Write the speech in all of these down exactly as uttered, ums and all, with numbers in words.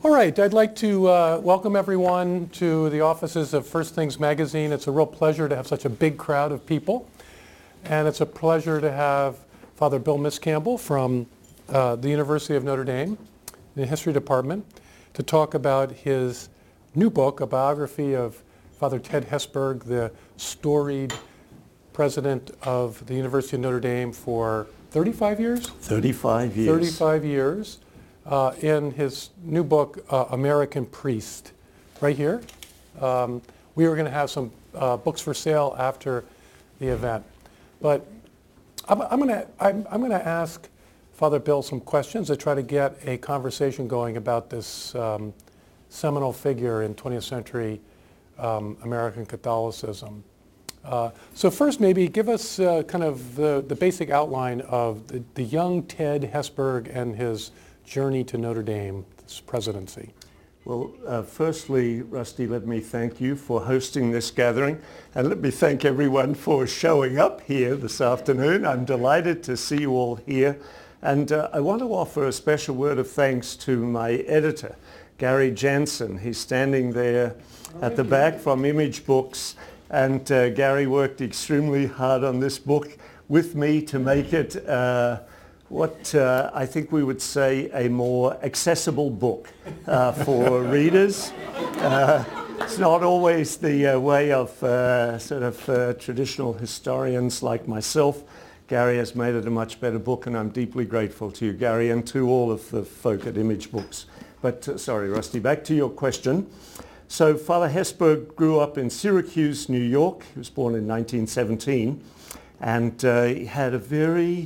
All right, I'd like to uh, welcome everyone to the offices of First Things Magazine. It's a real pleasure to have such a big crowd of people. And it's a pleasure to have Father Bill Miscampbell from uh, the University of Notre Dame, in the History Department, to talk about his new book, a biography of Father Ted Hesburgh, the storied president of the University of Notre Dame for thirty-five years? thirty-five years. thirty-five years. Uh, in his new book, uh, American Priest, right here. Um, we were going to have some uh, books for sale after the event. But I'm, I'm going to I'm, I'm going to ask Father Bill some questions to try to get a conversation going about this um, seminal figure in twentieth century um, American Catholicism. Uh, so first, maybe give us uh, kind of the, the basic outline of the, the young Ted Hesburgh and his journey to Notre Dame, this presidency. Well, uh, firstly, Rusty, let me thank you for hosting this gathering, and let me thank everyone for showing up here this afternoon. I'm delighted to see you all here, and uh, I want to offer a special word of thanks to my editor, Gary Jansen. He's standing there at the back from Image Books, and uh, Gary worked extremely hard on this book with me to make it uh, what uh, I think we would say a more accessible book uh, for readers. Uh, it's not always the uh, way of uh, sort of uh, traditional historians like myself. Gary has made it a much better book, and I'm deeply grateful to you, Gary, and to all of the folk at Image Books. But uh, sorry, Rusty, back to your question. So Father Hesburgh grew up in Syracuse, New York. He was born in nineteen seventeen, and uh, he had a very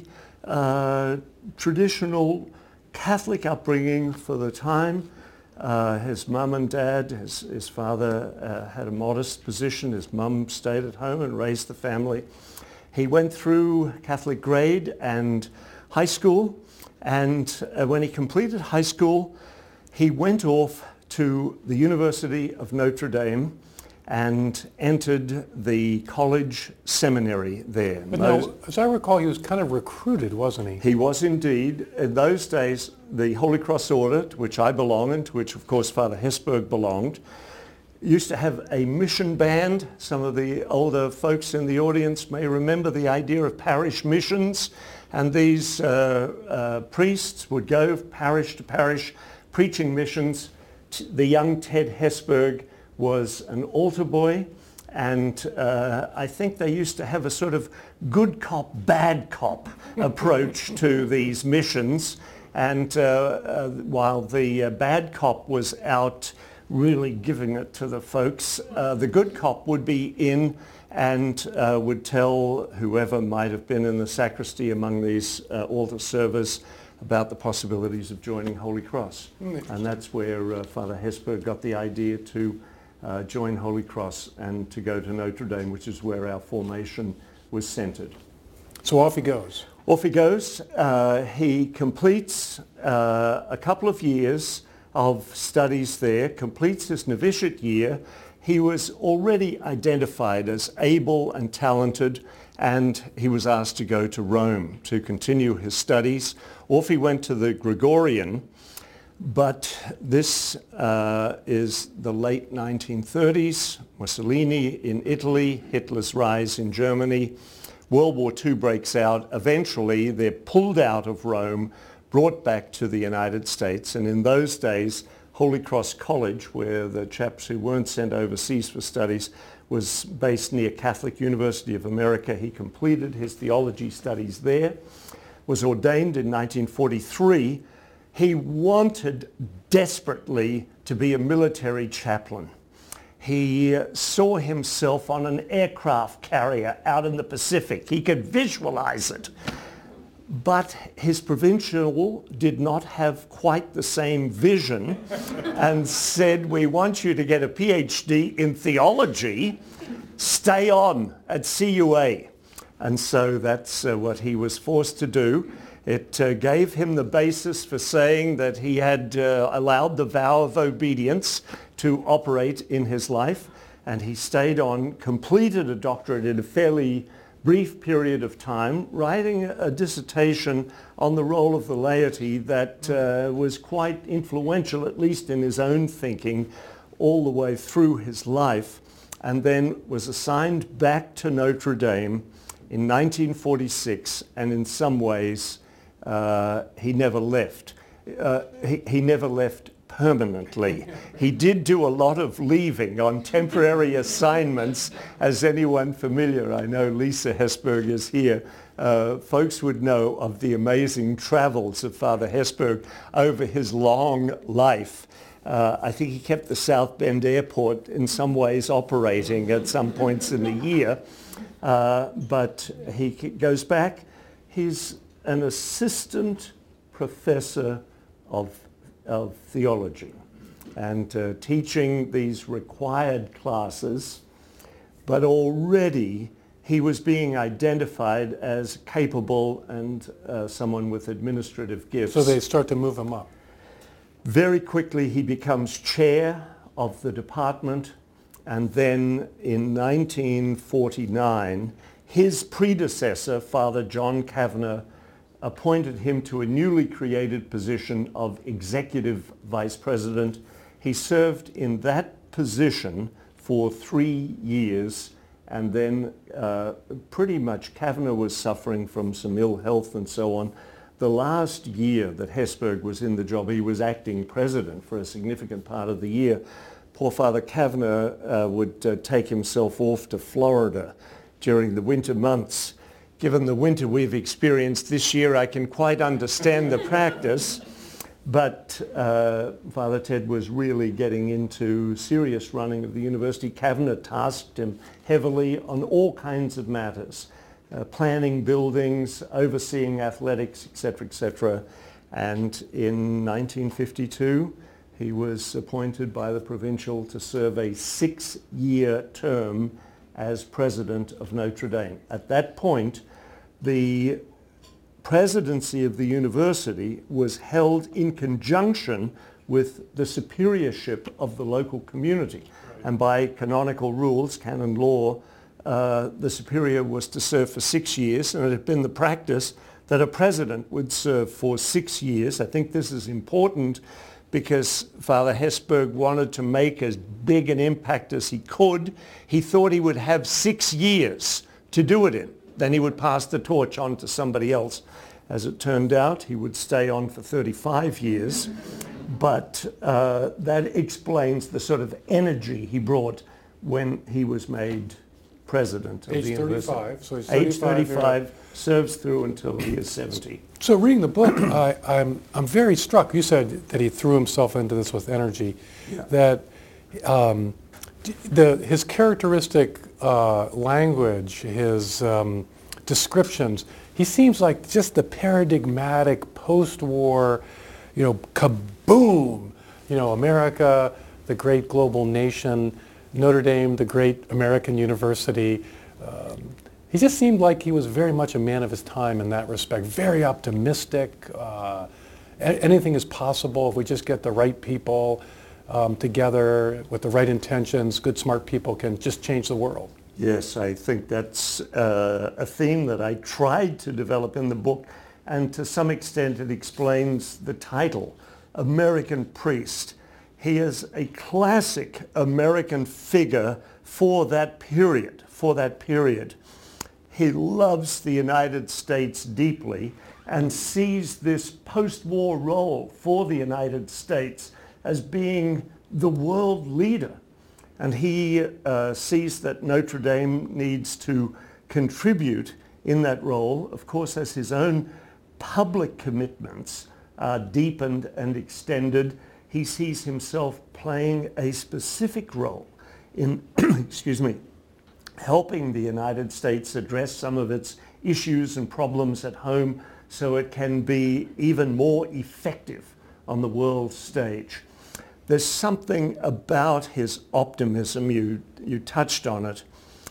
Uh, traditional Catholic upbringing for the time. Uh, his mum and dad, his, his father uh, had a modest position. His mum stayed at home and raised the family. He went through Catholic grade and high school, and uh, when he completed high school, he went off to the University of Notre Dame and entered the college seminary there. But no, as I recall, he was kind of recruited, wasn't he? He was indeed. In those days, the Holy Cross Order, to which I belong and to which, of course, Father Hesburgh belonged, used to have a mission band. Some of the older folks in the audience may remember the idea of parish missions, and these uh, uh, priests would go parish to parish preaching missions. The young Ted Hesburgh was an altar boy, and uh, I think they used to have a sort of good cop, bad cop approach to these missions, and uh, uh, while the uh, bad cop was out really giving it to the folks, uh, the good cop would be in and uh, would tell whoever might have been in the sacristy among these uh, altar servers about the possibilities of joining Holy Cross. And that's where uh, Father Hesburgh got the idea to Uh, join Holy Cross and to go to Notre Dame, which is where our formation was centered. So off he goes. Off he goes. Uh, he completes uh, a couple of years of studies there, completes his novitiate year. He was already identified as able and talented, and he was asked to go to Rome to continue his studies. Off he went to the Gregorian. But this uh, is the late nineteen thirties, Mussolini in Italy, Hitler's rise in Germany, World War Two breaks out. Eventually they're pulled out of Rome, brought back to the United States, and in those days Holy Cross College, where the chaps who weren't sent overseas for studies, was based near Catholic University of America. He completed his theology studies there, was ordained in nineteen forty-three. He wanted desperately to be a military chaplain. He saw himself on an aircraft carrier out in the Pacific. He could visualize it. But his provincial did not have quite the same vision and said, "We want you to get a P H D in theology. Stay on at C U A." And so that's uh, what he was forced to do. It uh, gave him the basis for saying that he had uh, allowed the vow of obedience to operate in his life, and he stayed on, completed a doctorate in a fairly brief period of time, writing a dissertation on the role of the laity that uh, was quite influential, at least in his own thinking, all the way through his life, and then was assigned back to Notre Dame in nineteen forty-six, and in some ways uh, he never left. Uh, he, he never left permanently. He did do a lot of leaving on temporary assignments, as anyone familiar, I know Lisa Hesburgh is here, uh, folks would know of the amazing travels of Father Hesburgh over his long life. Uh, I think he kept the South Bend Airport in some ways operating at some points in the year, uh, but he goes back. He's an assistant professor of, of theology and uh, teaching these required classes, but already he was being identified as capable and uh, someone with administrative gifts. So they start to move him up. Very quickly he becomes chair of the department, and then in nineteen forty-nine his predecessor, Father John Kavanagh, appointed him to a newly created position of executive vice president. He served in that position for three years, and then uh, pretty much Kavanagh was suffering from some ill health and so on. The last year that Hesburgh was in the job, he was acting president for a significant part of the year. Poor Father Kavanagh uh, would uh, take himself off to Florida during the winter months. Given the winter we've experienced this year, I can quite understand the practice, but uh, Father Ted was really getting into serious running of the university. Kavanagh tasked him heavily on all kinds of matters. Uh, planning buildings, overseeing athletics, et cetera, et cetera. And in nineteen fifty-two, he was appointed by the provincial to serve a six-year term as president of Notre Dame. At that point, the presidency of the university was held in conjunction with the superiorship of the local community. Right. And by canonical rules, canon law, Uh, the superior was to serve for six years, and it had been the practice that a president would serve for six years. I think this is important because Father Hesburgh wanted to make as big an impact as he could. He thought he would have six years to do it in. Then he would pass the torch on to somebody else. As it turned out, he would stay on for thirty-five years, but uh, that explains the sort of energy he brought when he was made president of Age the university. thirty-five, so he's Age thirty-five, thirty-five, serves through until he is seventy. So reading the book, I, I'm, I'm very struck. You said that he threw himself into this with energy, Yeah. that um, the, his characteristic uh, language, his um, descriptions, he seems like just the paradigmatic post-war, you know, kaboom, you know, America, the great global nation, Notre Dame, the great American university. Um, he just seemed like he was very much a man of his time in that respect, very optimistic. Uh, a- anything is possible if we just get the right people um, together with the right intentions. Good, smart people can just change the world. Yes, I think that's uh, a theme that I tried to develop in the book, and to some extent it explains the title, American Priest. He is a classic American figure for that period, for that period. He loves the United States deeply and sees this post-war role for the United States as being the world leader. And he uh, sees that Notre Dame needs to contribute in that role, of course, as his own public commitments are deepened and extended. He sees himself playing a specific role in, excuse me, helping the United States address some of its issues and problems at home so it can be even more effective on the world stage. There's something about his optimism, you, you touched on it.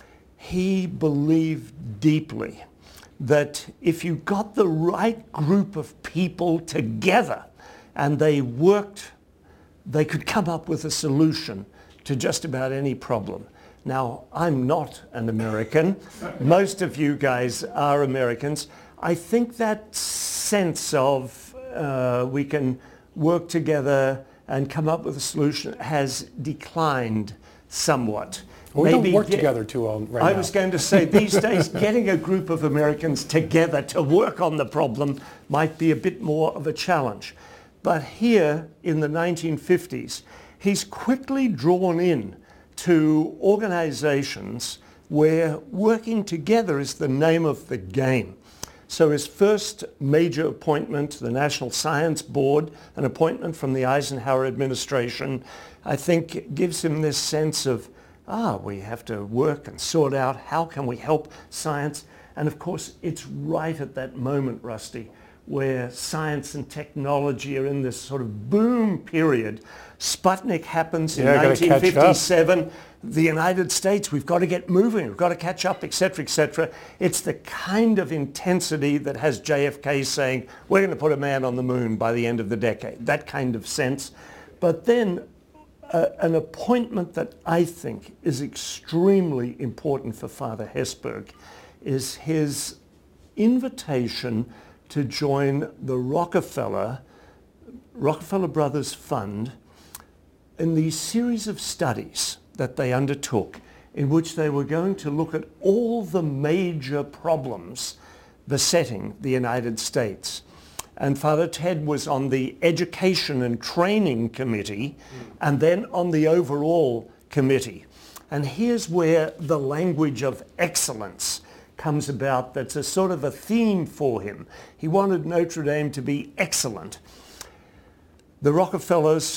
He believed deeply that if you got the right group of people together and they worked, they could come up with a solution to just about any problem. Now, I'm not an American. Most of you guys are Americans. I think that sense of uh, we can work together and come up with a solution has declined somewhat. Well, we Maybe don't work get- together too well right I now. was going to say, these days, getting a group of Americans together to work on the problem might be a bit more of a challenge. But here in the nineteen fifties, he's quickly drawn in to organizations where working together is the name of the game. So his first major appointment, the National Science Board, an appointment from the Eisenhower administration, I think gives him this sense of, ah, we have to work and sort out how can we help science. And of course, it's right at that moment, Rusty, where science and technology are in this sort of boom period. Sputnik happens in Yeah, gotta nineteen catch up. fifty-seven. The United States, we've got to get moving, we've got to catch up, et cetera, et cetera. It's the kind of intensity that has J F K saying, we're going to put a man on the moon by the end of the decade, that kind of sense. But then uh, an appointment that I think is extremely important for Father Hesburgh is his invitation to join the Rockefeller, Rockefeller Brothers Fund in these series of studies that they undertook in which they were going to look at all the major problems besetting the United States. And Father Ted was on the Education and Training Committee and then on the overall committee. And here's where the language of excellence comes about. That's a sort of a theme for him. He wanted Notre Dame to be excellent. The Rockefellers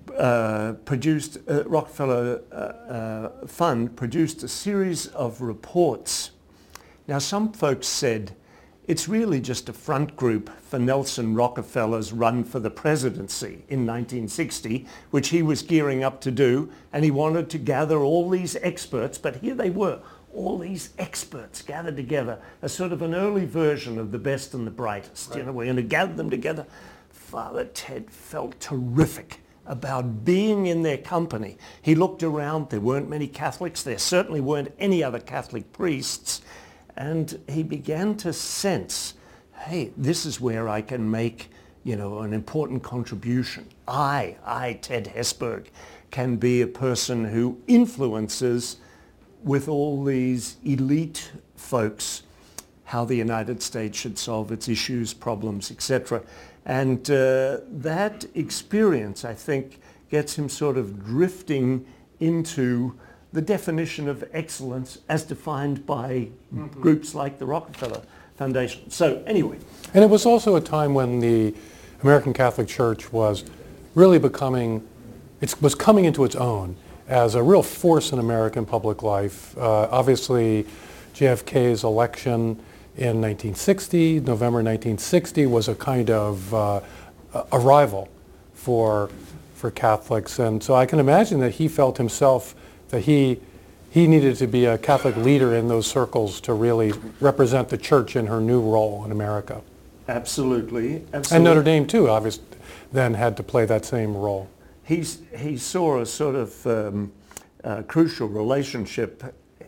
uh, produced, uh, Rockefeller uh, uh, Fund produced a series of reports. Now some folks said it's really just a front group for Nelson Rockefeller's run for the presidency in nineteen sixty, which he was gearing up to do, and he wanted to gather all these experts, but here they were, all these experts gathered together, a sort of an early version of the best and the brightest. Right. You know, we're going to gather them together. Father Ted felt terrific about being in their company. He looked around, there weren't many Catholics, there certainly weren't any other Catholic priests, and he began to sense, hey, this is where I can make, you know, an important contribution. I, I, Ted Hesburgh, can be a person who influences with all these elite folks how the United States should solve its issues, problems, et cetera. And uh, that experience, I think, gets him sort of drifting into the definition of excellence as defined by mm-hmm. groups like the Rockefeller Foundation. So anyway. And it was also a time when the American Catholic Church was really becoming, it was coming into its own as a real force in American public life. Uh, obviously, J F K's election in nineteen sixty, November nineteen sixty, was a kind of uh, arrival for for Catholics, and so I can imagine that he felt himself that he he needed to be a Catholic leader in those circles to really represent the Church in her new role in America. Absolutely, absolutely. And Notre Dame too, obviously, then had to play that same role. He's, he saw a sort of um, uh, crucial relationship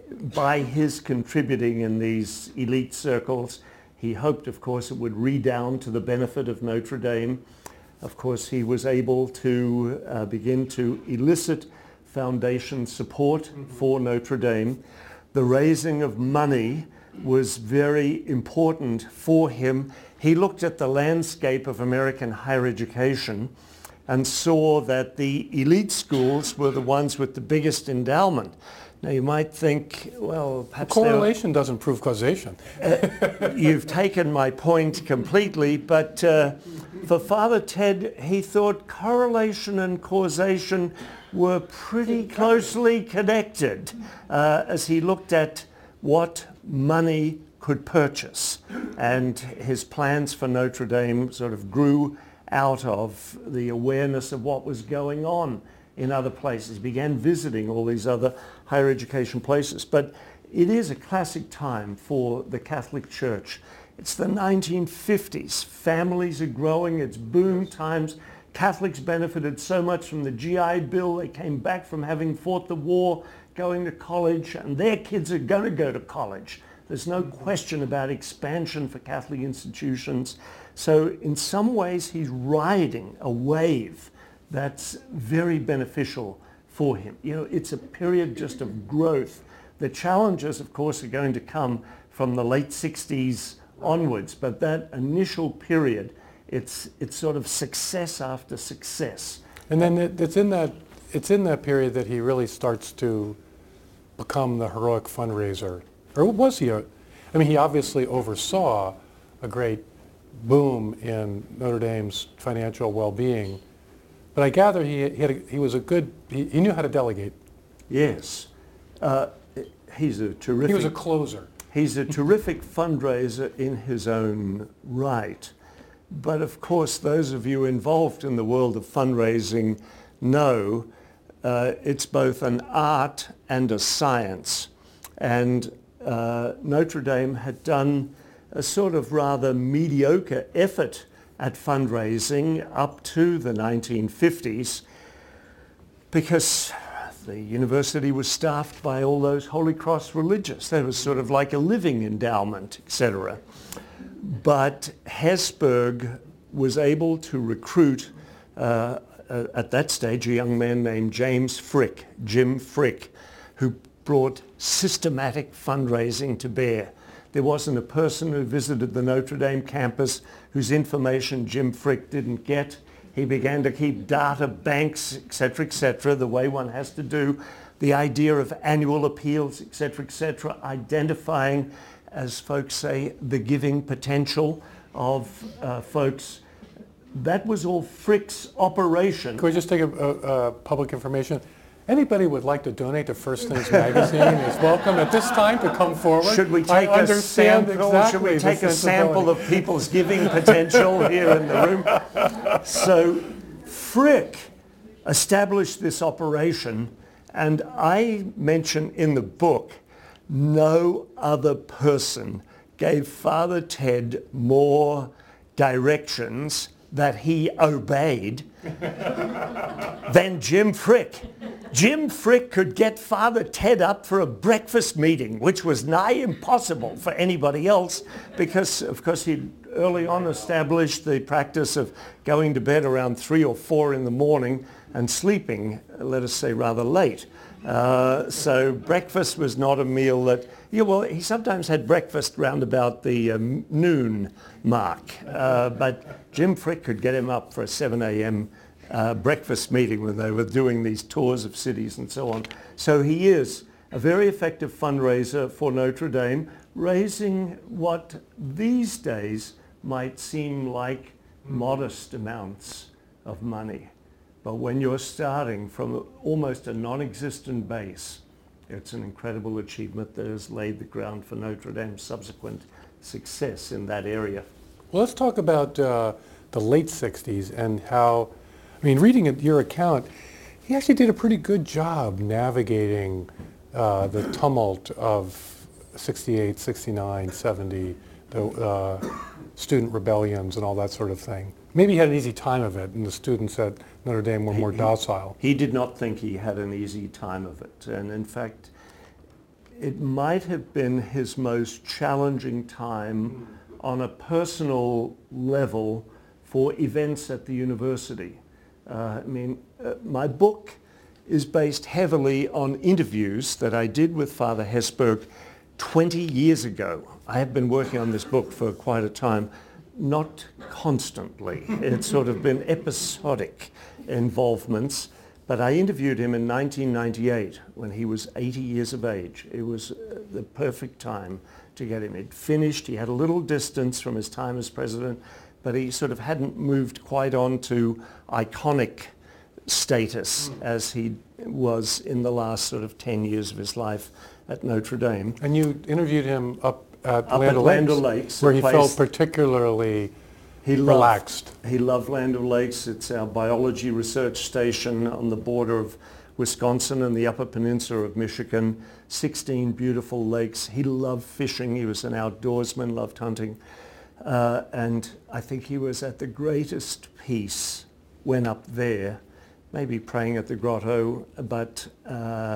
by his contributing in these elite circles. He hoped, of course, it would redound to the benefit of Notre Dame. Of course, he was able to uh, begin to elicit foundation support mm-hmm. for Notre Dame. The raising of money was very important for him. He looked at the landscape of American higher education and saw that the elite schools were the ones with the biggest endowment. Now you might think, well, perhaps correlation doesn't prove causation. uh, you've taken my point completely, but uh, for Father Ted, he thought correlation and causation were pretty closely connected uh, as he looked at what money could purchase. And his plans for Notre Dame sort of grew out of the awareness of what was going on in other places. He began visiting all these other higher education places. But it is a classic time for the Catholic Church. It's the nineteen fifties. Families are growing. It's boom times. Catholics benefited so much from the G I Bill. They came back from having fought the war. going to college, and their kids are going to go to college. There's no question about expansion for Catholic institutions. So in some ways, he's riding a wave that's very beneficial for him. You know, it's a period just of growth. The challenges, of course, are going to come from the late sixties onwards, but that initial period, it's it's sort of success after success. And then it, it's in that it's in that period that he really starts to become the heroic fundraiser. Or was he? A, I mean, he obviously oversaw a great boom in Notre Dame's financial well-being, but I gather he he, had a, he was a good he, he knew how to delegate. Yes, uh, he's a terrific. He was a closer. He's a terrific fundraiser in his own right. But of course, those of you involved in the world of fundraising know uh, it's both an art and a science. And uh, Notre Dame had done a sort of rather mediocre effort at fundraising up to the nineteen fifties because the university was staffed by all those Holy Cross religious. That was sort of like a living endowment, et cetera. But Hesburgh was able to recruit, uh, uh, at that stage, a young man named James Frick, Jim Frick, who brought systematic fundraising to bear. There wasn't a person who visited the Notre Dame campus whose information Jim Frick didn't get. He began to keep data banks, et cetera, et cetera, the way one has to do. The idea of annual appeals, et cetera, et cetera, identifying, as folks say, the giving potential of uh, folks. That was all Frick's operation. Can we just take a, a, a public information? Anybody would like to donate to First Things Magazine is welcome at this time to come forward. Should we take I a sample? Exactly Should we take a sample of people's giving potential here in the room? So Frick established this operation, and I mention in the book, no other person gave Father Ted more directions that he obeyed than Jim Frick. Jim Frick could get Father Ted up for a breakfast meeting, which was nigh impossible for anybody else because, of course, he early on established the practice of going to bed around three or four in the morning and sleeping, let us say, rather late. Uh, so breakfast was not a meal that, yeah, well, he sometimes had breakfast round about the um, noon mark, uh, but Jim Frick could get him up for a seven a.m. Uh, breakfast meeting when they were doing these tours of cities and so on. So he is a very effective fundraiser for Notre Dame, raising what these days might seem like modest amounts of money. But when you're starting from almost a non-existent base, it's an incredible achievement that has laid the ground for Notre Dame's subsequent success in that area. Well, let's talk about uh, the late sixties and how, I mean, reading your account, he actually did a pretty good job navigating uh, the tumult of sixty-eight, sixty-nine, seventy, the uh, student rebellions and all that sort of thing. Maybe he had an easy time of it, and the students at Notre Dame were more he, docile. He did not think he had an easy time of it. And in fact, it might have been his most challenging time on a personal level for events at the university. Uh, I mean, uh, my book is based heavily on interviews that I did with Father Hesburgh twenty years ago. I have been working on this book for quite a time, not constantly. It's sort of been episodic involvements, but I interviewed him in nineteen ninety-eight when he was eighty years of age. It was the perfect time to get him. It finished, he had a little distance from his time as president, but he sort of hadn't moved quite on to iconic status mm. as he was in the last sort of ten years of his life at Notre Dame. And you interviewed him up at up Land at Land O'Lakes, Lakes, where he felt particularly he relaxed. Loved, he loved Land O'Lakes. It's our biology research station on the border of Wisconsin and the Upper Peninsula of Michigan. sixteen beautiful lakes. He loved fishing. He was an outdoorsman, loved hunting. Uh, and I think he was at the greatest peace when up there, maybe praying at the grotto, but uh,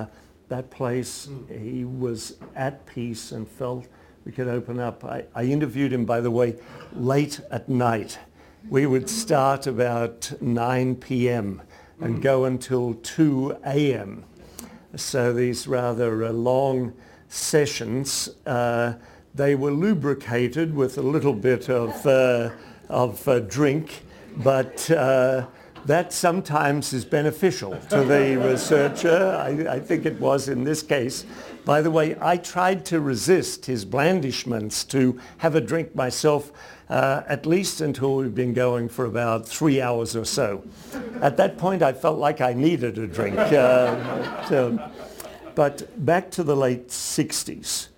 that place. Mm. He was at peace and felt we could open up. I, I interviewed him, by the way, late at night. We would start about nine p.m. and go until two a.m. So these rather uh, long sessions, uh, they were lubricated with a little bit of, uh, of uh, drink, but uh, that sometimes is beneficial to the researcher. I, I think it was in this case. By the way, I tried to resist his blandishments to have a drink myself, uh, at least until we've been going for about three hours or so. At that point, I felt like I needed a drink. Uh, so, but back to the late sixties.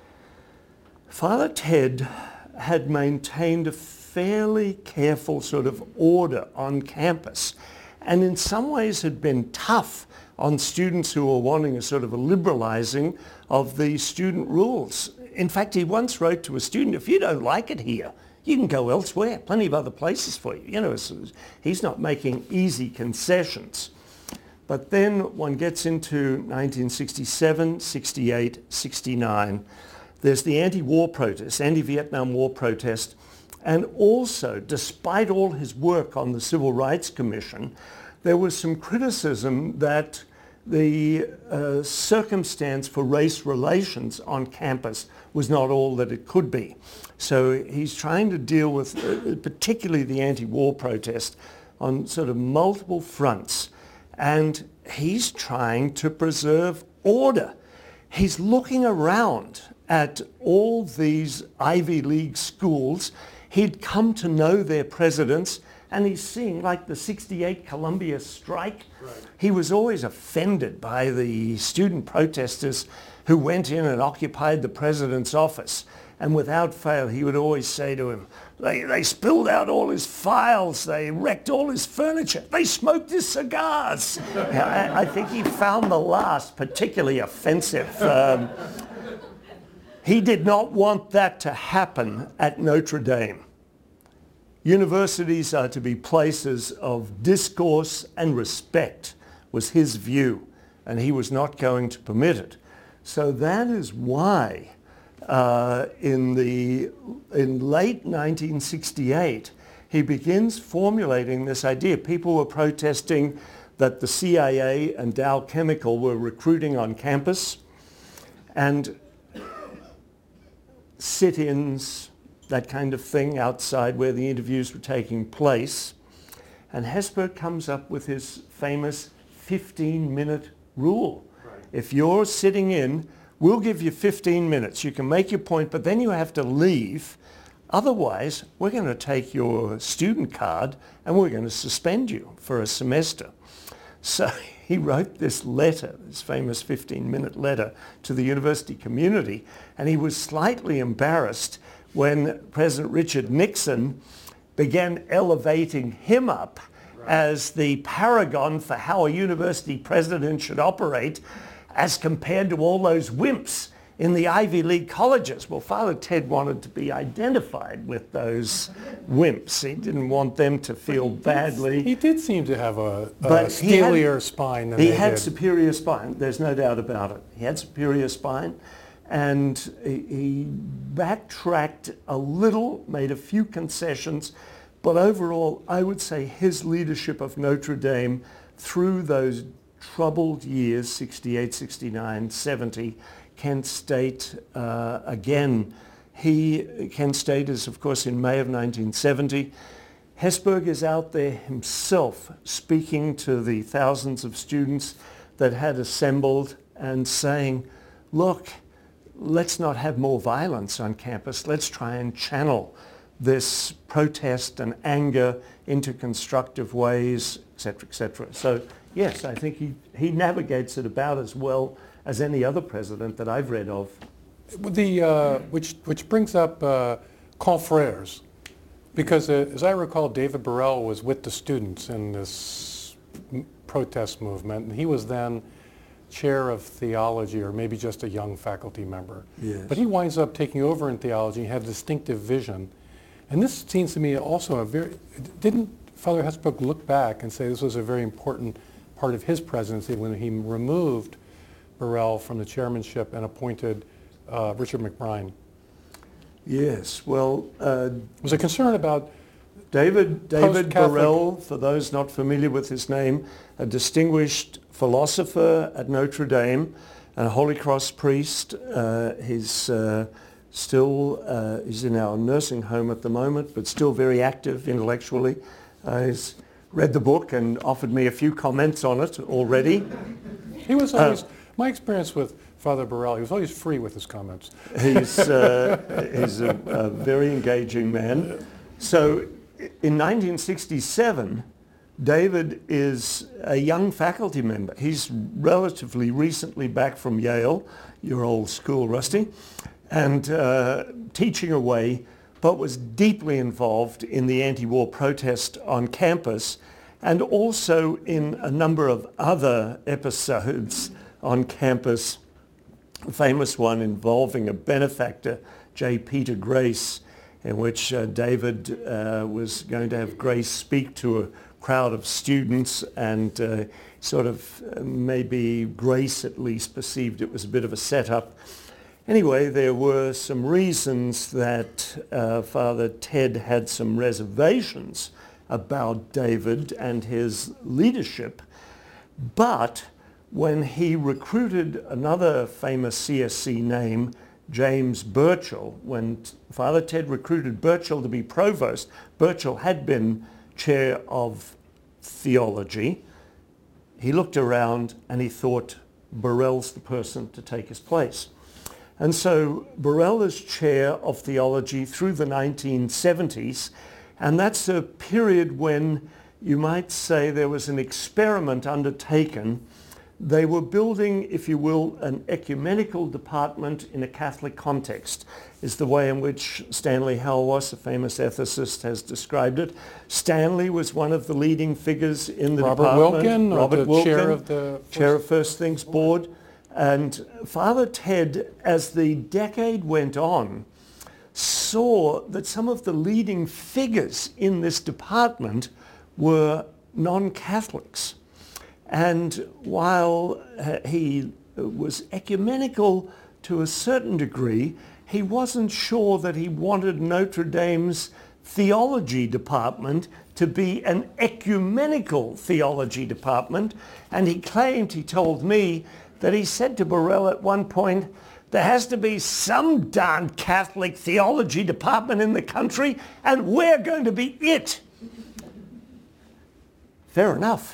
Father Ted had maintained a fairly careful sort of order on campus, and in some ways had been tough on students who were wanting a sort of a liberalizing of the student rules. In fact, he once wrote to a student, if you don't like it here, you can go elsewhere. Plenty of other places for you. You know, he's not making easy concessions. But then one gets into nineteen sixty-seven, sixty-eight, sixty-nine. There's the anti-war protest, anti-Vietnam War protest. And also, despite all his work on the Civil Rights Commission, there was some criticism that the uh, circumstance for race relations on campus was not all that it could be. So he's trying to deal with uh, particularly the anti-war protest on sort of multiple fronts. And he's trying to preserve order. He's looking around at all these Ivy League schools. He'd come to know their presidents, and he's seeing, like the sixty-eight Columbia strike. Right. He was always offended by the student protesters who went in and occupied the president's office. And without fail, he would always say to him, they, they spilled out all his files, they wrecked all his furniture, they smoked his cigars. I, I think he found the last particularly offensive. Um, he did not want that to happen at Notre Dame. Universities are to be places of discourse and respect, was his view, and he was not going to permit it. So that is why uh, in, the, in late nineteen sixty-eight, he begins formulating this idea. People were protesting that the C I A and Dow Chemical were recruiting on campus, and sit-ins, that kind of thing outside where the interviews were taking place. And Hesburgh comes up with his famous fifteen-minute rule. Right. If you're sitting in, we'll give you fifteen minutes. You can make your point, but then you have to leave. Otherwise, we're going to take your student card and we're going to suspend you for a semester. So he wrote this letter, this famous fifteen-minute letter to the university community, and he was slightly embarrassed when President Richard Nixon began elevating him up right. as the paragon for how a university president should operate as compared to all those wimps in the Ivy League colleges. Well, Father Ted wanted to be identified with those wimps. He didn't want them to feel he badly. Did, he did seem to have a, a steelier had, spine than he they had did. superior spine. There's no doubt about it. He had superior spine. And he, he backtracked a little, made a few concessions, but overall, I would say his leadership of Notre Dame through those troubled years, sixty-eight, sixty-nine, seventy, Kent State, uh, again, he, Kent State is, of course, in May of nineteen seventy. Hesburgh is out there himself speaking to the thousands of students that had assembled and saying, look, let's not have more violence on campus. Let's try and channel this protest and anger into constructive ways, et cetera, et cetera. So yes, I think he, he navigates it about as well as any other president that I've read of. The, uh, which, which brings up uh, confrères, because uh, as I recall, David Burrell was with the students in this m- protest movement, and he was then chair of theology, or maybe just a young faculty member. Yes. But he winds up taking over in theology. He had a distinctive vision. And this seems to me also a very, didn't Father Hesburgh look back and say this was a very important part of his presidency when he removed Burrell from the chairmanship and appointed uh, Richard McBride. Yes, well, uh, Was a concern about David, David Post-Catholic- Burrell, for those not familiar with his name, a distinguished philosopher at Notre Dame, a Holy Cross priest. Uh, he's uh, still uh, he's in our nursing home at the moment, but still very active intellectually. Uh, he's read the book and offered me a few comments on it already. he was always my experience with Father Burrell. He was always free with his comments. He's, uh, he's a, a very engaging man. So in nineteen sixty-seven, David is a young faculty member. He's relatively recently back from Yale, your old school, Rusty, and uh, teaching away, but was deeply involved in the anti-war protest on campus and also in a number of other episodes on campus. A famous one involving a benefactor, J. Peter Grace, in which uh, David uh, was going to have Grace speak to a crowd of students, and uh, sort of uh, maybe Grace at least perceived it was a bit of a setup. Anyway, there were some reasons that uh, Father Ted had some reservations about David and his leadership, but when he recruited another famous C S C name, James Burchell, when Father Ted recruited Burchell to be provost, Burchell had been chair of theology. He looked around and he thought Burrell's the person to take his place. And so Burrell is chair of theology through the nineteen seventies, and that's a period when you might say there was an experiment undertaken. They were building, if you will, an ecumenical department in a Catholic context, is the way in which Stanley Halwas, a famous ethicist, has described it. Stanley was one of the leading figures in the Robert department. Wilkin, or Robert the Wilkin, chair of the chair of First Things Board. And Father Ted, as the decade went on, saw that some of the leading figures in this department were non-Catholics. And while uh, he was ecumenical to a certain degree, he wasn't sure that he wanted Notre Dame's theology department to be an ecumenical theology department. And he claimed, he told me, that he said to Burrell at one point, there has to be some darn Catholic theology department in the country, and we're going to be it. Fair enough.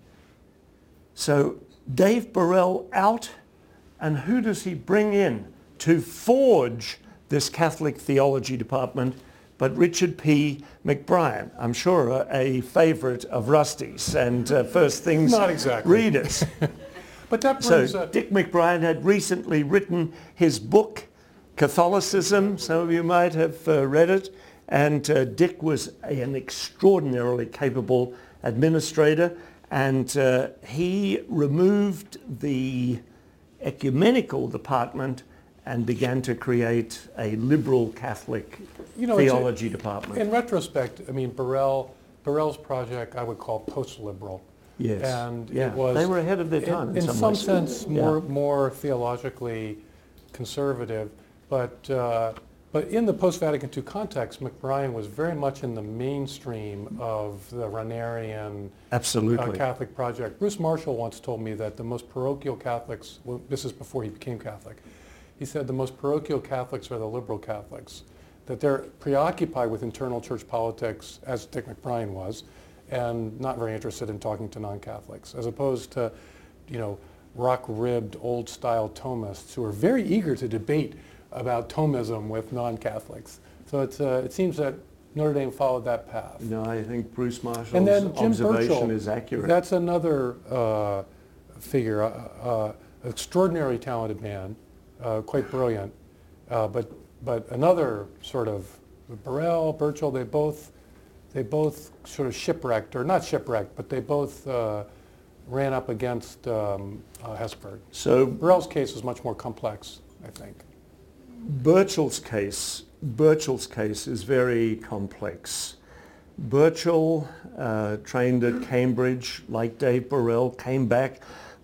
So Dave Burrell out, and who does he bring in to forge this Catholic theology department but Richard P. McBride? I'm sure a, a favorite of Rusty's and uh, First Things Not exactly. readers. But that So brings uh, Dick McBride had recently written his book, Catholicism. Some of you might have uh, read it. And uh, Dick was a, an extraordinarily capable administrator. And uh, he removed the ecumenical department and began to create a liberal Catholic you know, it's a- theology department. in retrospect, I mean, Burrell, Burrell's project I would call post-liberal. Yes. And yeah. it was, They were ahead of their time in, in some some ways. sense, Yeah. more more theologically conservative. But uh, but in the post-Vatican two context, McBride was very much in the mainstream of the Ranerian uh, Absolutely. Catholic project. Bruce Marshall once told me that the most parochial Catholics, well, this is before he became Catholic, he said the most parochial Catholics are the liberal Catholics, that they're preoccupied with internal church politics, as Dick McBride was, and not very interested in talking to non-Catholics, as opposed to, you know, rock-ribbed, old-style Thomists who are very eager to debate about Thomism with non-Catholics. So it's, uh, it seems that Notre Dame followed that path. No, I think Bruce Marshall's And then Jim observation Burchell, is accurate. that's another uh, figure, uh, uh, extraordinarily talented man, uh, quite brilliant, uh, but but another sort of Burrell, Burchell, they both they both sort of shipwrecked, or not shipwrecked, but they both uh, ran up against um, uh, Hesburgh. So Burrell's case is much more complex, I think. Burchell's case, Burchell's case is very complex. Burchell, uh, trained at Cambridge, like Dave Burrell, came back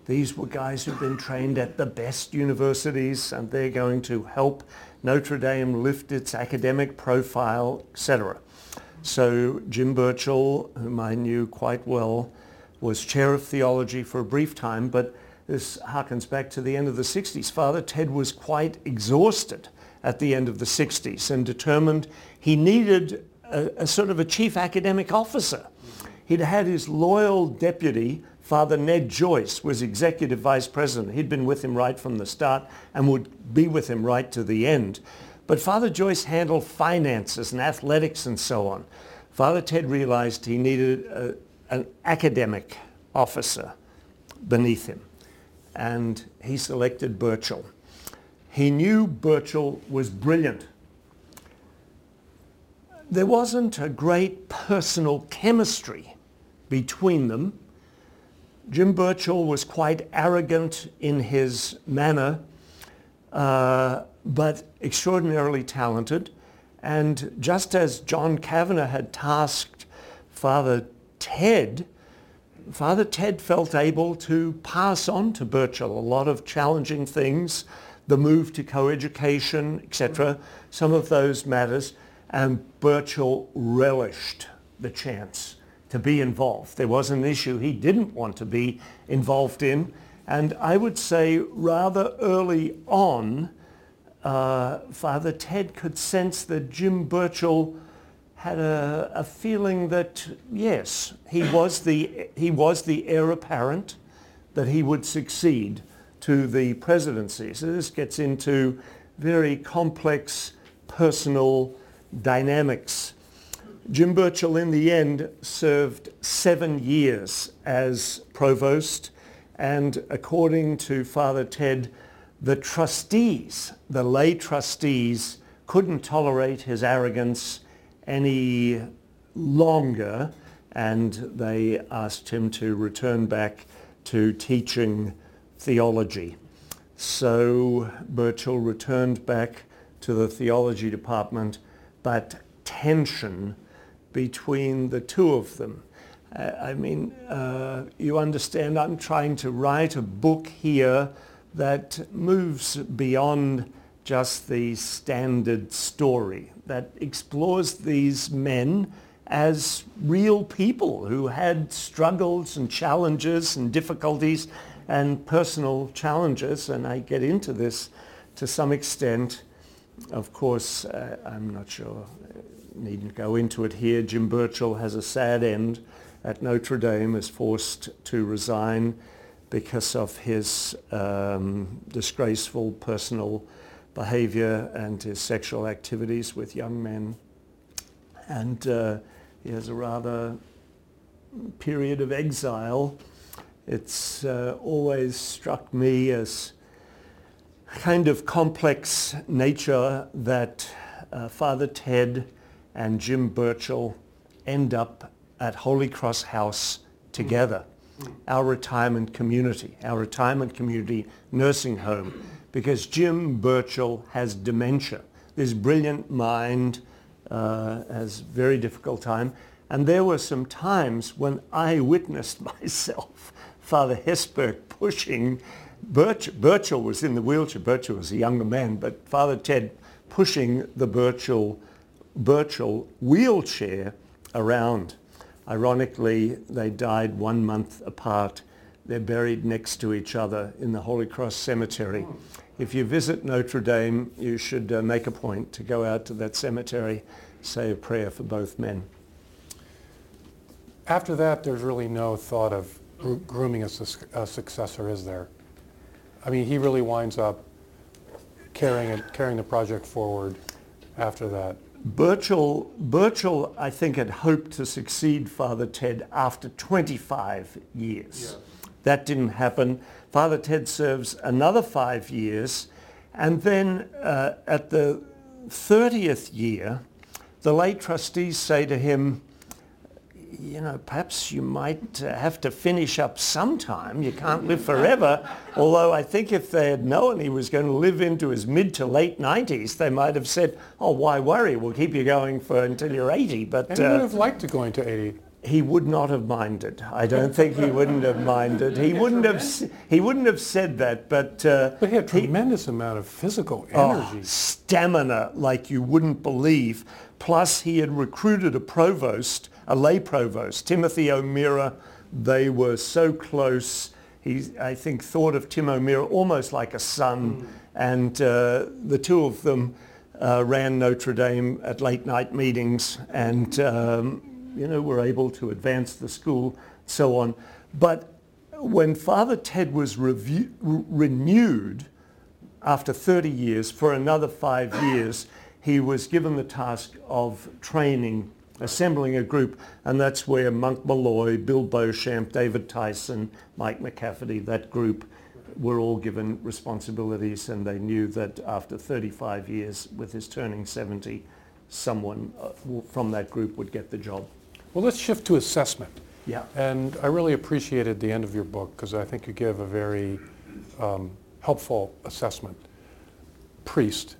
These were guys who've been trained at the best universities, and they're going to help Notre Dame lift its academic profile, et cetera. So Jim Burchell, whom I knew quite well, was chair of theology for a brief time, but this harkens back to the end of the sixties. Father Ted was quite exhausted at the end of the sixties and determined he needed a, a sort of a chief academic officer. He'd had his loyal deputy, Father Ned Joyce, was executive vice president. He'd been with him right from the start and would be with him right to the end. But Father Joyce handled finances and athletics and so on. Father Ted realized he needed a, an academic officer beneath him, and he selected Burchell. He knew Burchell was brilliant. There wasn't a great personal chemistry between them. Jim Burchell was quite arrogant in his manner, uh, but extraordinarily talented. And just as John Kavanagh had tasked Father Ted, Father Ted felt able to pass on to Burchell a lot of challenging things, the move to coeducation, et cetera, some of those matters, and Burchell relished the chance to be involved. There was an issue he didn't want to be involved in, and I would say rather early on, uh, Father Ted could sense that Jim Burchell had a, a feeling that, yes, he was the he was the heir apparent, that he would succeed to the presidency. So this gets into very complex personal dynamics. Jim Burchell in the end served seven years as provost, and according to Father Ted, the trustees, the lay trustees, couldn't tolerate his arrogance any longer, and they asked him to return back to teaching theology. So Burchell returned back to the theology department, but tension between the two of them. Uh, I mean, uh, you understand, I'm trying to write a book here that moves beyond just the standard story, that explores these men as real people who had struggles and challenges and difficulties and personal challenges, and I get into this to some extent. Of course, uh, I'm not sure, needn't go into it here. Jim Burchell has a sad end at Notre Dame, is forced to resign because of his um, disgraceful personal behavior and his sexual activities with young men. And uh, he has a rather period of exile. It's uh, always struck me as kind of complex nature that uh, Father Ted and Jim Burchell end up at Holy Cross House together, mm. our retirement community, our retirement community nursing home, because Jim Burchell has dementia. This brilliant mind uh, has very difficult time. And there were some times when I witnessed myself, Father Hesburgh, pushing Burch, Burchell was in the wheelchair. Burchell was a younger man, but Father Ted pushing the Burchell, Burchell wheelchair around. Ironically, they died one month apart. They're buried next to each other in the Holy Cross Cemetery. If you visit Notre Dame, you should uh, make a point to go out to that cemetery, say a prayer for both men. After that, there's really no thought of gro- grooming a, su- a successor, is there? I mean, he really winds up carrying it, carrying the project forward after that. Burchell, Burchell, I think, had hoped to succeed Father Ted after twenty-five years. Yeah. That didn't happen. Father Ted serves another five years, and then uh, at the thirtieth year, the lay trustees say to him, you know, perhaps you might uh, have to finish up sometime. You can't live forever. Although I think if they had known he was going to live into his mid to late nineties, they might have said, oh, why worry? We'll keep you going for until you're eighty. But And he uh, would have liked to go into eighty. he would not have minded. I don't think he wouldn't have minded. He wouldn't have. s- He wouldn't have said that. But uh, But he had he- tremendous amount of physical oh, energy. stamina like you wouldn't believe. Plus, he had recruited a provost, a lay provost, Timothy O'Meara. They were so close. He, I think, thought of Tim O'Meara almost like a son, and uh, the two of them uh, ran Notre Dame at late night meetings, and um, you know, were able to advance the school, so on. But when Father Ted was review, re- renewed after thirty years for another five years, he was given the task of training, assembling a group, and that's where Monk Malloy, Bill Beauchamp, David Tyson, Mike McCafferty, that group were all given responsibilities, and they knew that after thirty-five years, with his turning seventy, someone uh, from that group would get the job. Well, let's shift to assessment. Yeah. And I really appreciated the end of your book because I think you give a very um, helpful assessment. Priest.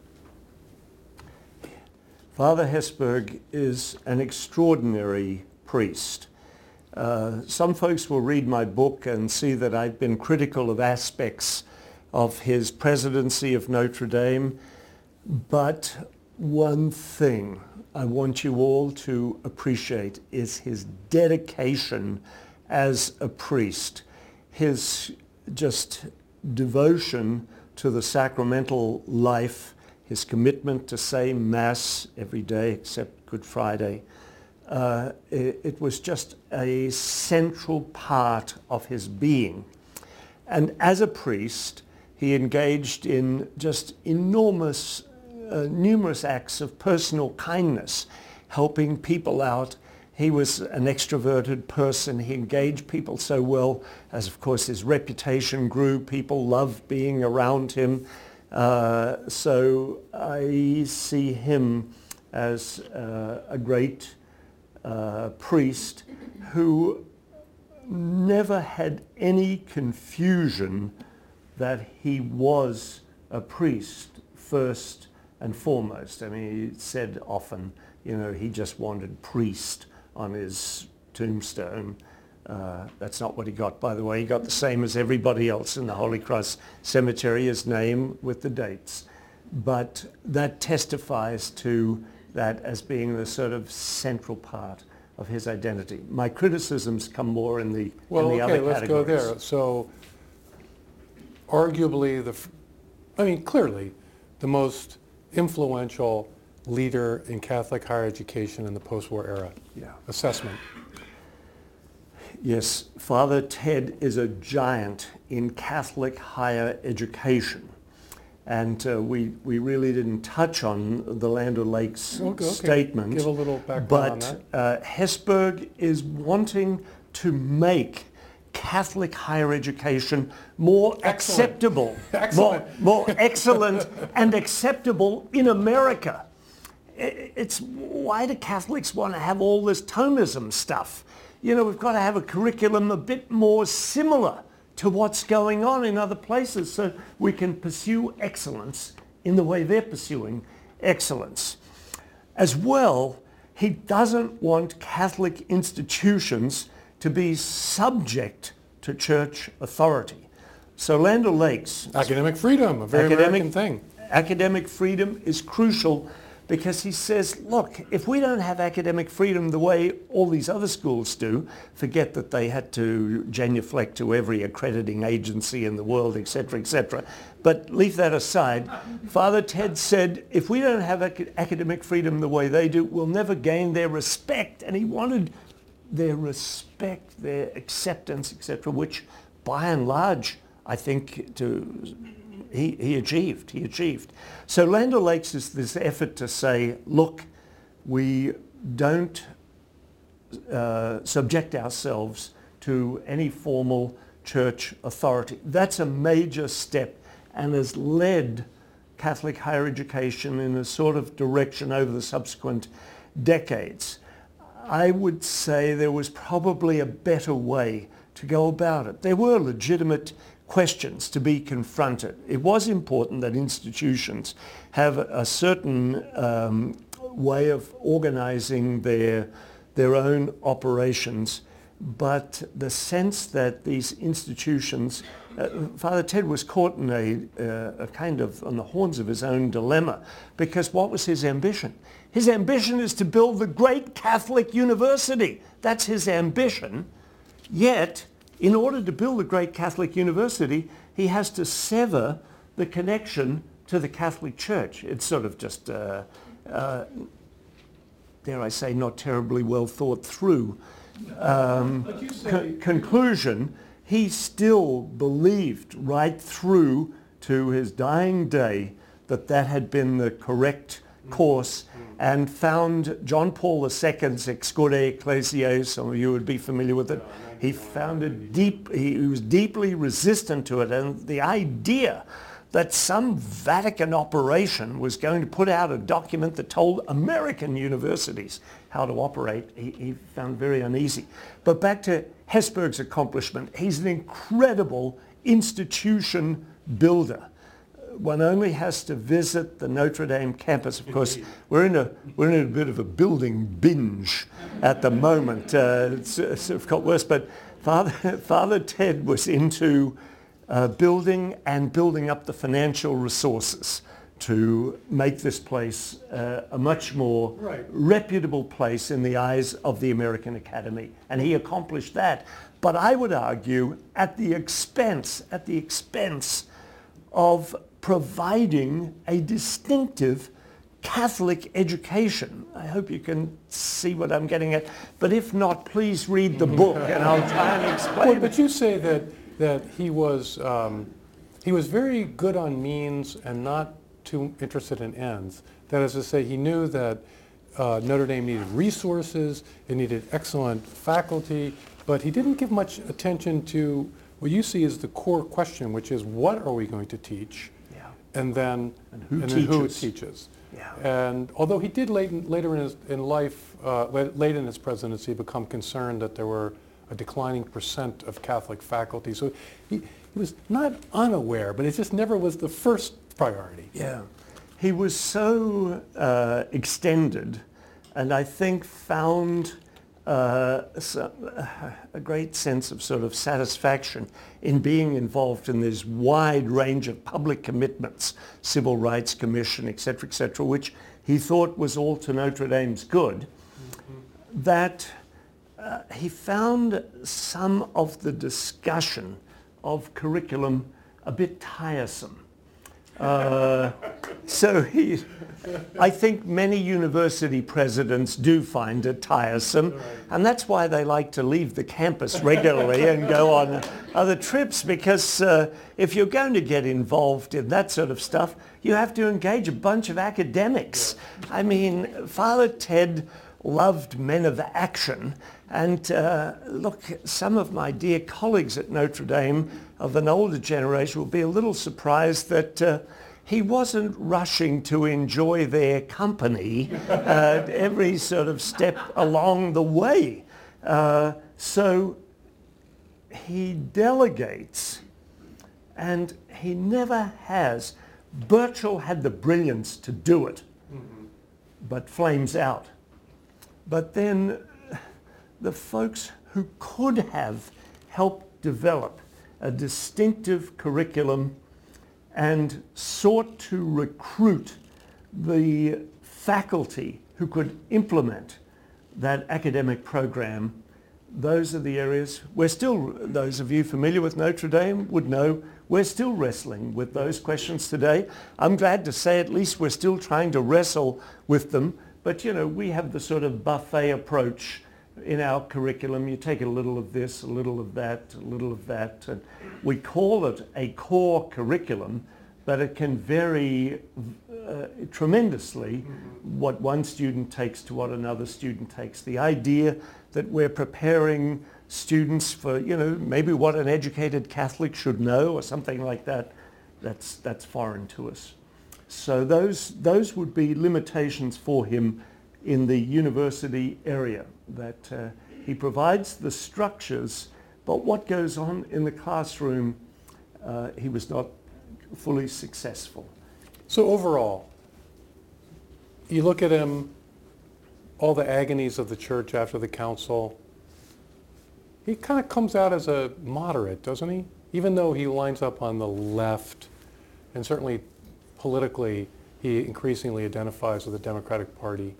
Father Hesburgh is an extraordinary priest. Uh, some folks will read my book and see that I've been critical of aspects of his presidency of Notre Dame, but one thing I want you all to appreciate is his dedication as a priest, his just devotion to the sacramental life, his commitment to say Mass every day except Good Friday. Uh, it, it was just a central part of his being. And as a priest, he engaged in just enormous, uh, numerous acts of personal kindness, helping people out. He was an extroverted person. He engaged people so well, as of course his reputation grew. People loved being around him. Uh, so I see him as uh, a great uh, priest who never had any confusion that he was a priest first and foremost. I mean, he said often, you know, he just wanted priest on his tombstone. Uh, that's not what he got, by the way. He got the same as everybody else in the Holy Cross Cemetery, his name with the dates. But that testifies to that as being the sort of central part of his identity. My criticisms come more in the, Well, in the okay, other let's go categories. there. So, arguably, the, f- I mean, clearly, the most influential leader in Catholic higher education in the post-war era. Yeah. Assessment. Yes, Father Ted is a giant in Catholic higher education. And uh, we, we really didn't touch on the Land O'Lakes Okay, okay. statement. Give a little background on But that. uh, Hesburgh is wanting to make Catholic higher education more Excellent. acceptable, Excellent. more, more excellent and acceptable in America. I- It's why do Catholics want to have all this Thomism stuff? You know, we've got to have a curriculum a bit more similar to what's going on in other places so we can pursue excellence in the way they're pursuing excellence. As well, he doesn't want Catholic institutions to be subject to church authority. So Land O'Lakes, Academic freedom, a very Academic- American thing. academic freedom is crucial because he says, look, if we don't have academic freedom the way all these other schools do, forget that they had to genuflect to every accrediting agency in the world, et cetera, et cetera. But leave that aside. Father Ted said, if we don't have ac- academic freedom the way they do, we'll never gain their respect. And he wanted their respect, their acceptance, et cetera, which by and large, I think, to He, he achieved, he achieved. So Land O'Lakes is this effort to say, look, we don't uh, subject ourselves to any formal church authority. That's a major step and has led Catholic higher education in a sort of direction over the subsequent decades. I would say there was probably a better way to go about it. There were legitimate questions to be confronted. It was important that institutions have a certain um, way of organizing their their own operations. But the sense that these institutions, uh, Father Ted was caught in a, uh, a kind of on the horns of his own dilemma, because what was his ambition? His ambition is to build the great Catholic university. That's his ambition. Yet, in order to build the great Catholic university, he has to sever the connection to the Catholic Church. It's sort of just, uh, uh, dare I say, not terribly well thought through. Um, co- conclusion, he still believed right through to his dying day that that had been the correct course, and found John Paul the Second's Ex Corde Ecclesiae. Some of you would be familiar with it. He found it deep, he was deeply resistant to it, and the idea that some Vatican operation was going to put out a document that told American universities how to operate, he, he found very uneasy. But back to Hesburgh's accomplishment, he's an incredible institution builder. One only has to visit the Notre Dame campus. Of course, we're in a we're in a bit of a building binge at the moment. Uh, it's, it's got worse, but Father Father Ted was into uh, building and building up the financial resources to make this place uh, a much more right. reputable place in the eyes of the American Academy, and he accomplished that. But I would argue at the expense at the expense of providing a distinctive Catholic education. I hope you can see what I'm getting at. But if not, please read the book and I'll try and explain. Well, but you say that that he was um, he was very good on means and not too interested in ends. That is to say, he knew that uh, Notre Dame needed resources, it needed excellent faculty, but he didn't give much attention to what you see as the core question, which is what are we going to teach? And then, and who, and teaches. then who teaches. Yeah. And although he did late in, later in, his, in life, uh, late in his presidency, become concerned that there were a declining percent of Catholic faculty. So he, he was not unaware, but it just never was the first priority. Yeah. He was so uh, extended, and I think found uh, so, uh, a great sense of sort of satisfaction in being involved in this wide range of public commitments, Civil Rights Commission, et cetera, et cetera, which he thought was all to Notre Dame's good, mm-hmm. that uh, he found some of the discussion of curriculum a bit tiresome. Uh, so he, I think many university presidents do find it tiresome, and that's why they like to leave the campus regularly and go on other trips, because uh, if you're going to get involved in that sort of stuff, you have to engage a bunch of academics. I mean, Father Ted loved men of action, and uh, look, some of my dear colleagues at Notre Dame of an older generation will be a little surprised that uh, he wasn't rushing to enjoy their company uh, every sort of step along the way. Uh, so he delegates, and he never has. Burchell had the brilliance to do it, mm-hmm. but flames out. But then the folks who could have helped develop a distinctive curriculum and sought to recruit the faculty who could implement that academic program, those are the areas we're still, those of you familiar with Notre Dame would know, we're still wrestling with those questions today. I'm glad to say at least we're still trying to wrestle with them, but you know, we have the sort of buffet approach in our curriculum. You take a little of this, a little of that, a little of that, and we call it a core curriculum, but it can vary uh, tremendously mm-hmm. what one student takes to what another student takes. The idea that we're preparing students for, you know, maybe what an educated Catholic should know or something like that, that's, that's foreign to us. So those, those would be limitations for him in the university area, that uh, he provides the structures, but what goes on in the classroom, uh, he was not fully successful. So overall, you look at him, all the agonies of the church after the council, he kind of comes out as a moderate, doesn't he? Even though he lines up on the left, and certainly politically, he increasingly identifies with the Democratic Party.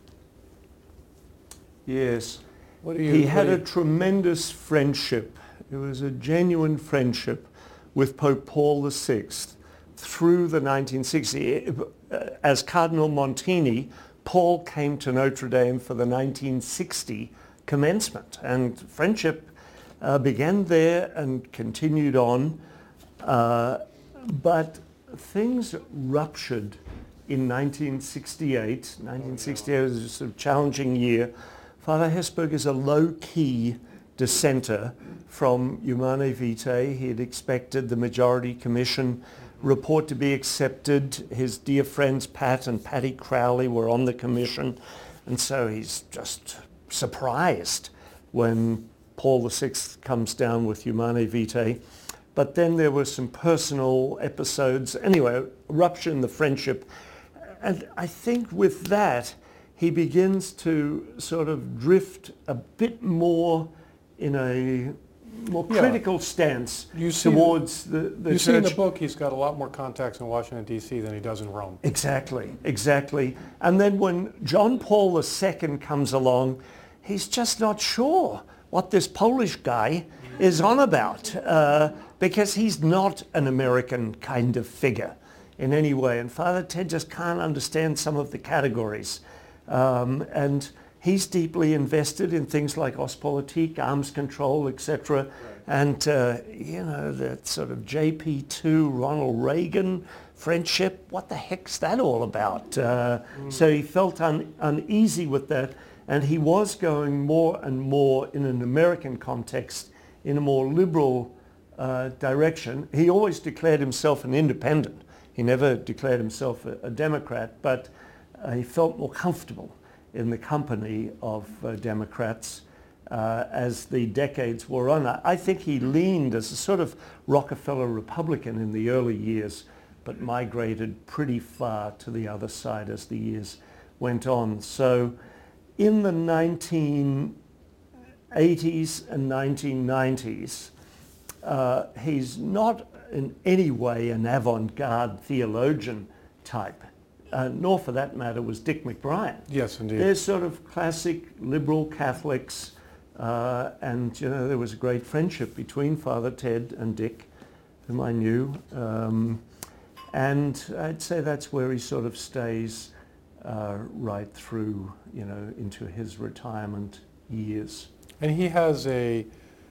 Yes. What do you, he what had do a you- tremendous friendship. It was a genuine friendship with Pope Paul the Sixth through the nineteen sixties. As Cardinal Montini, Paul came to Notre Dame for the nineteen sixty commencement, and friendship uh, began there and continued on. Uh, but things ruptured in nineteen sixty-eight. nineteen sixty-eight was a sort of challenging year. Father Hesburgh is a low-key dissenter from Humanae Vitae. He had expected the Majority Commission report to be accepted. His dear friends Pat and Patty Crowley were on the commission, and so he's just surprised when Paul the Sixth comes down with Humanae Vitae. But then there were some personal episodes. Anyway, rupture in the friendship. And I think with that, he begins to sort of drift a bit more in a more Yeah. critical stance You see- towards the, the You church. see in the book, he's got a lot more contacts in Washington, D C than he does in Rome. Exactly, exactly. And then when John Paul the Second comes along, he's just not sure what this Polish guy is on about, uh, because he's not an American kind of figure in any way. And Father Ted just can't understand some of the categories. Um, and he's deeply invested in things like Ostpolitik, arms control, et cetera. Right. And, uh, you know, that sort of J P two, Ronald Reagan friendship, what the heck's that all about? Uh, mm. So he felt un- uneasy with that, and he was going more and more in an American context, in a more liberal uh, direction. He always declared himself an independent. He never declared himself a, a Democrat, but uh, he felt more comfortable in the company of uh, Democrats uh, as the decades wore on. I, I think he leaned as a sort of Rockefeller Republican in the early years, but migrated pretty far to the other side as the years went on. So in the nineteen eighties and nineteen nineties, uh, he's not in any way an avant-garde theologian type. Uh, nor for that matter was Dick McBrien. Yes, indeed. They're sort of classic liberal Catholics, uh, and you know there was a great friendship between Father Ted and Dick, whom I knew, um, and I'd say that's where he sort of stays uh, right through, you know, into his retirement years. And he has a,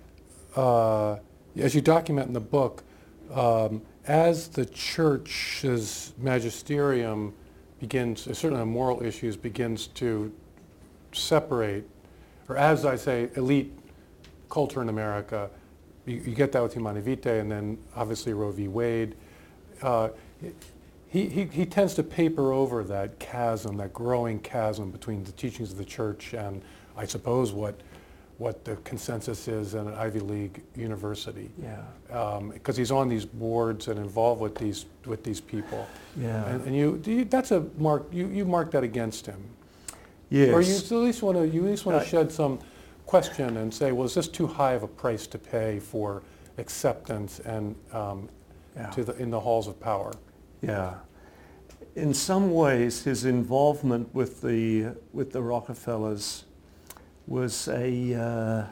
uh, as you document in the book, um, as the church's magisterium begins, certainly on moral issues, begins to separate, or as I say, elite culture in America, you, you get that with Humanae Vitae, and then obviously Roe v. Wade. Uh, he, he, he tends to paper over that chasm, that growing chasm between the teachings of the church and, I suppose, what what the consensus is in an Ivy League university. Yeah. Because um, he's on these boards and involved with these with these people. Yeah. And, and you, do you, that's a mark. You, you mark that against him. Yes. Or you at least want to you at least want to Uh, shed some question and say, well, is this too high of a price to pay for acceptance and um, Yeah. to the in the halls of power? Yeah. In some ways, his involvement with the with the Rockefellers was a uh,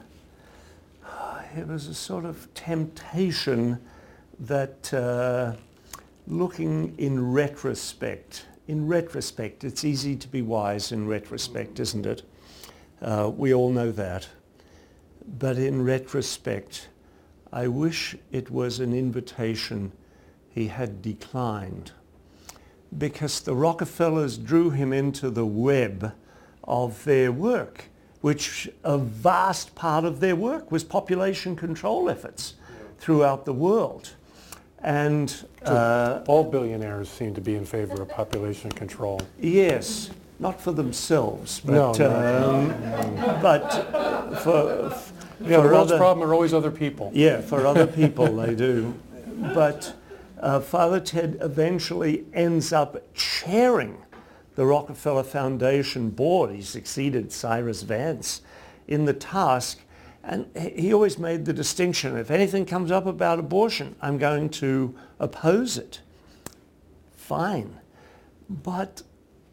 it was a sort of temptation that, uh, looking in retrospect, in retrospect, it's easy to be wise in retrospect, isn't it? Uh, we all know that. But in retrospect, I wish it was an invitation he had declined, because the Rockefellers drew him into the web of their work, which a vast part of their work was population control efforts throughout the world. And uh, All billionaires seem to be in favor of population control. yes, not for themselves, but, No, no. um, but for, Yeah, the for world's other, problem are always other people. yeah, for other people they do. But uh, Father Ted eventually ends up chairing the Rockefeller Foundation board. He succeeded Cyrus Vance in the task, and he always made the distinction, if anything comes up about abortion, I'm going to oppose it. Fine. But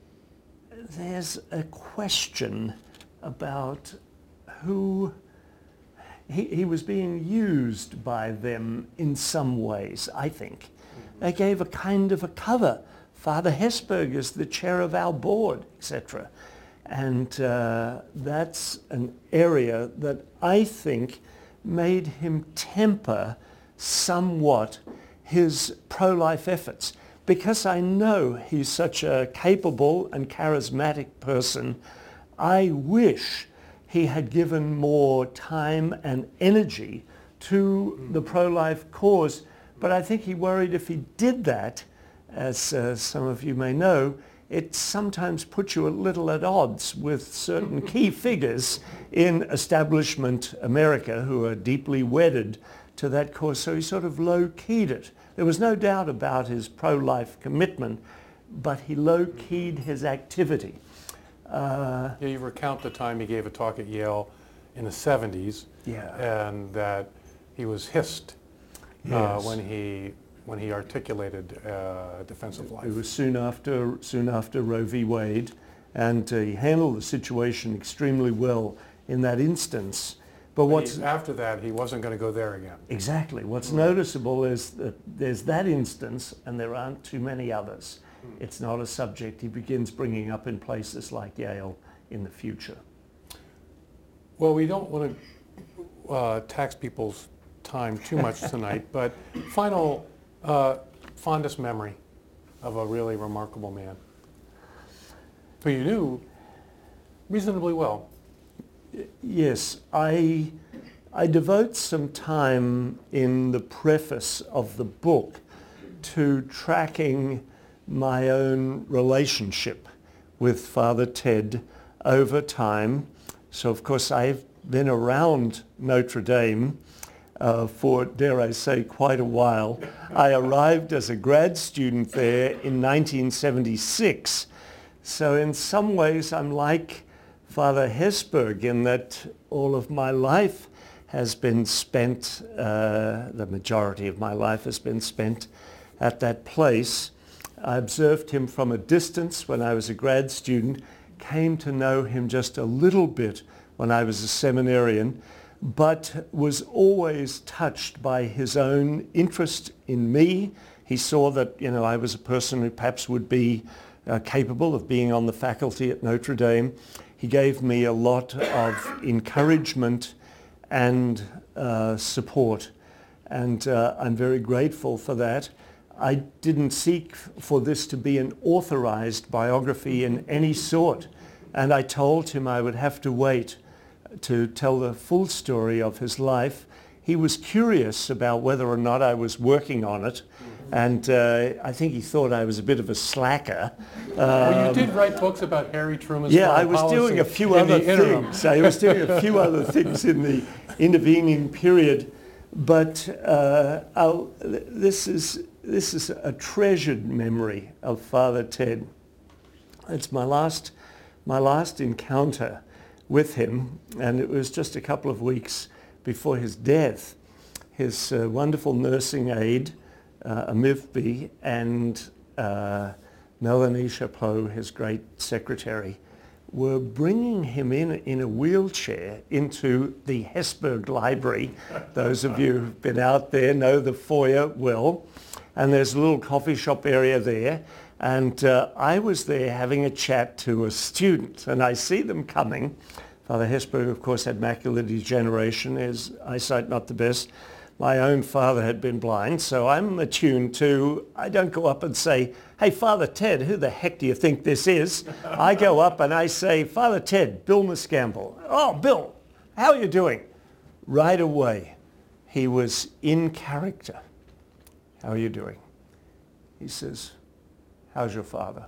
there's a question about who he, he was being used by them in some ways, I think. They gave a kind of a cover. Father Hesburgh is the chair of our board, et cetera. And uh, that's an area that I think made him temper somewhat his pro-life efforts. Because I know he's such a capable and charismatic person, I wish he had given more time and energy to the pro-life cause. But I think he worried if he did that, as uh, some of you may know, it sometimes puts you a little at odds with certain key figures in establishment America who are deeply wedded to that cause. So he sort of low-keyed it. There was no doubt about his pro-life commitment, but he low-keyed his activity. Uh, Yeah, you recount the time he gave a talk at Yale in the seventies, Yeah. and that he was hissed uh, Yes. when he when he articulated uh, defense of life. It was soon after, soon after Roe v. Wade, and uh, he handled the situation extremely well in that instance. But But what's he- after that, he wasn't going to go there again. exactly what's noticeable is that there's that instance, and there aren't too many others. It's not a subject he begins bringing up in places like Yale in the future. Well, we don't want to uh, tax people's time too much tonight, but final uh, fondest memory of a really remarkable man who you knew reasonably well. Yes, I, I devote some time in the preface of the book to tracking my own relationship with Father Ted over time. So of course I've been around Notre Dame uh, for, dare I say, quite a while. I arrived as a grad student there in nineteen seventy-six. So in some ways I'm like Father Hesburgh in that all of my life has been spent, uh, the majority of my life has been spent at that place. I observed him from a distance when I was a grad student, came to know him just a little bit when I was a seminarian, but was always touched by his own interest in me. He saw that, you know, I was a person who perhaps would be uh, capable of being on the faculty at Notre Dame. He gave me a lot of encouragement and uh, support, and uh, I'm very grateful for that. I didn't seek for this to be an authorized biography in any sort, and I told him I would have to wait to tell the full story of his life. He was curious about whether or not I was working on it, and uh, I think he thought I was a bit of a slacker. Well, you Um, did write books about Harry Truman's Yeah, foreign I was policy doing a few in other the interim. things. I was doing a few other things in the intervening period, but uh, I'll, this is this is a treasured memory of Father Ted. It's my last my last encounter with him, and it was just a couple of weeks before his death. His uh, wonderful nursing aide, uh, Amivbi, and uh, Melanie Chapeau, his great secretary, were bringing him in in a wheelchair into the Hesburgh Library. Those of you who've been out there know the foyer well. And there's a little coffee shop area there. And uh, I was there having a chat to a student, and I see them coming. Father Hesburgh, of course, had macular degeneration, his eyesight not the best. My own father had been blind, so I'm attuned to, I don't go up and say, hey, Father Ted, who the heck do you think this is? I go up and I say, Father Ted, Bill Muscamble. Oh, Bill, how are you doing? Right away, he was in character. How are you doing? He says, how's your father?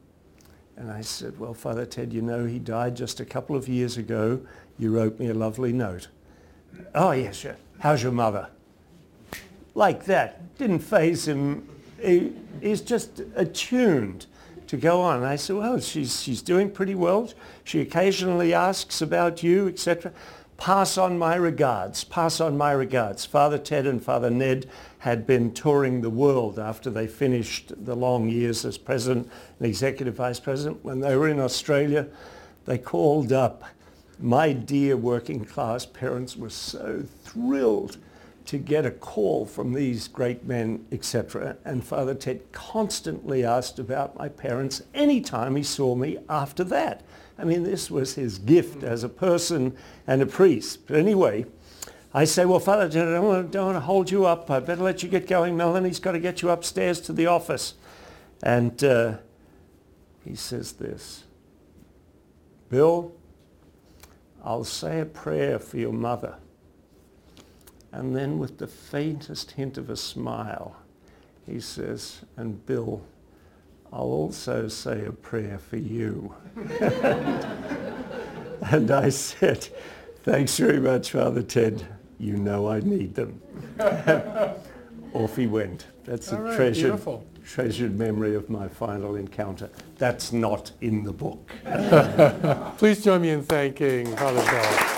And I said, well, Father Ted, you know, he died just a couple of years ago. You wrote me a lovely note. Oh, yes, sure. How's your mother? Like that. Didn't faze him. He, he's just attuned to go on. And I said, well, she's, she's doing pretty well. She occasionally asks about you, et cetera. Pass on my regards, pass on my regards. Father Ted and Father Ned had been touring the world after they finished the long years as president and executive vice president. When they were in Australia, they called up. My dear working class parents were so thrilled to get a call from these great men, et cetera. And Father Ted constantly asked about my parents anytime he saw me after that. I mean, this was his gift as a person and a priest. But anyway, I say, well, Father Ted, I don't want, don't want to hold you up. I'd better let you get going. Melanie's got to get you upstairs to the office. And uh, he says this, Bill, I'll say a prayer for your mother. And then with the faintest hint of a smile, he says, and Bill, I'll also say a prayer for you. And I said, thanks very much, Father Ted. You know I need them. Off he went. That's All a right, treasured, beautiful. treasured memory of my final encounter. That's not in the book. Please join me in thanking Father Bell.